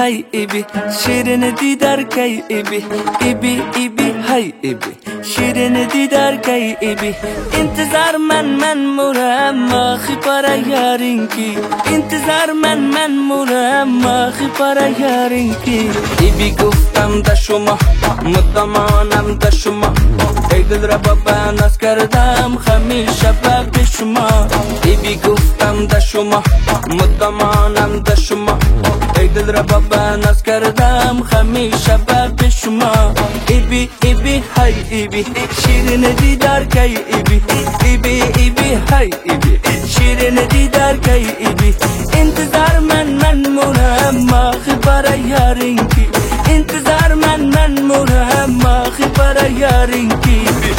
hay ibi şirin didar kay ibi ibi hay ibi şirin didar kay ibi इंतजार मन मुरम्मा खिपरा यारिन की इंतजार मन मुरम्मा खिपरा यारिन की ibi گفتم da شما مدامانم da شما ای دل را بابا ناز کردم همیشه به شما ibi گفتم da شما مدامانم da شما ای دل را بابا ناز کردم همیشه به شما ibi hay ibi şirin didar kay ibi hay ibi şirin didar kay ibi इंतजार मन मुरम्मा खिपरा यारिन की इंतजार मन मुरम्मा खिपरा यारिन की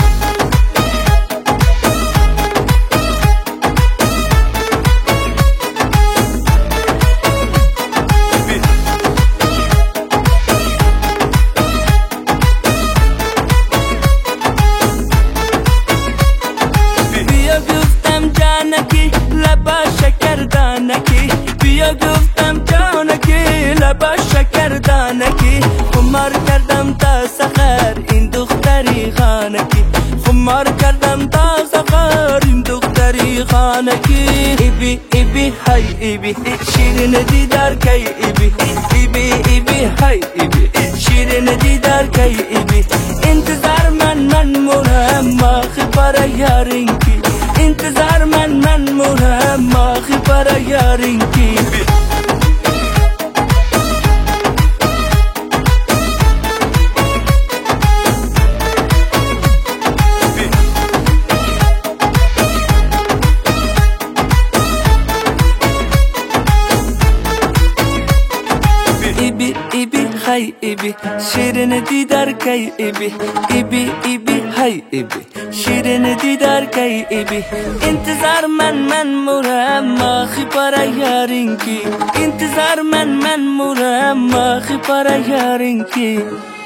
لبا شکردانکی بیا گفتم جانکی لبا شکردانکی خمار کردم تا سحر این دختری خانکی خمار کردم تا سحر این دختری خانکی ibi hay ibi şirin didar kay ibi hay ibi şirin didar kay ibi इंतजार मन मुरम्मा खिपरा यारिन की इंतजार मन मुरम्मा खिपरा यारिन की ibi hay ibi şirin didar kay ibi hay ibi şirin didar kay ibi इंतजार मन मुरम्मा खिपरा यारिन की इंतजार मन मुरम्मा खिपरा यारिन की